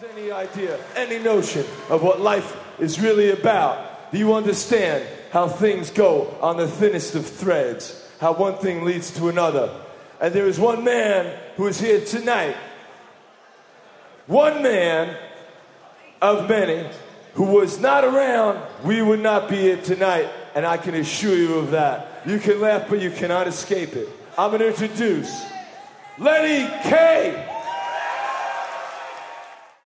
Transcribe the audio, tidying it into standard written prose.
Any idea, any notion of what life is really about? Do you understand how things go on the thinnest of threads? How one thing leads to another? And there is one man who is here tonight. One man of many who was not around, we would not be here tonight, and I can assure you of that. You can laugh, but you cannot escape it. I'm going to introduce Lenny Kaye.